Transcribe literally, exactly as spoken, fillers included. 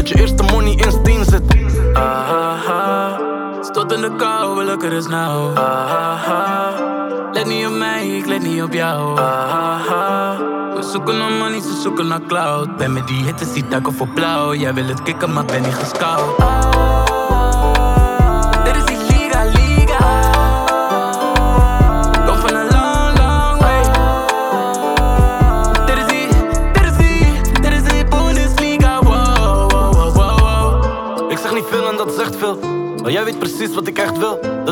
dat je eerste money in Steen zit. Aha, stot in de kou, we lukken dus nou. Aha, let niet op mij, ik let niet op jou. Aha, we zoeken naar money, ze zoeken naar cloud. Ben met die hittes die takken voor blauw. Jij wil het kicken, maar ben niet gescout. Dit is die liga, liga. Kom van een long, long way. Dit is die, dit is die, dit is die Bundesliga. Wow, wow, wow, wow, wow. Ik zeg niet veel en dat zegt veel, maar jij weet precies wat ik echt wil. De